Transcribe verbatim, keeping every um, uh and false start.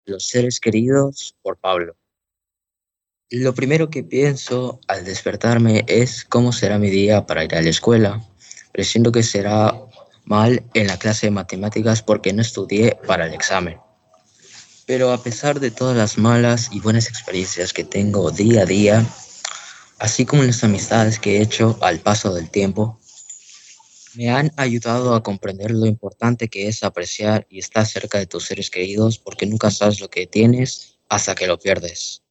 Los seres queridos por Pablo. Lo primero que pienso al despertarme es cómo será mi día para ir a la escuela. Presiento que será mal en la clase de matemáticas porque no estudié para el examen. Pero a pesar de todas las malas y buenas experiencias que tengo día a día, así como las amistades que he hecho al paso del tiempo, me han ayudado a comprender lo importante que es apreciar y estar cerca de tus seres queridos porque nunca sabes lo que tienes hasta que lo pierdes.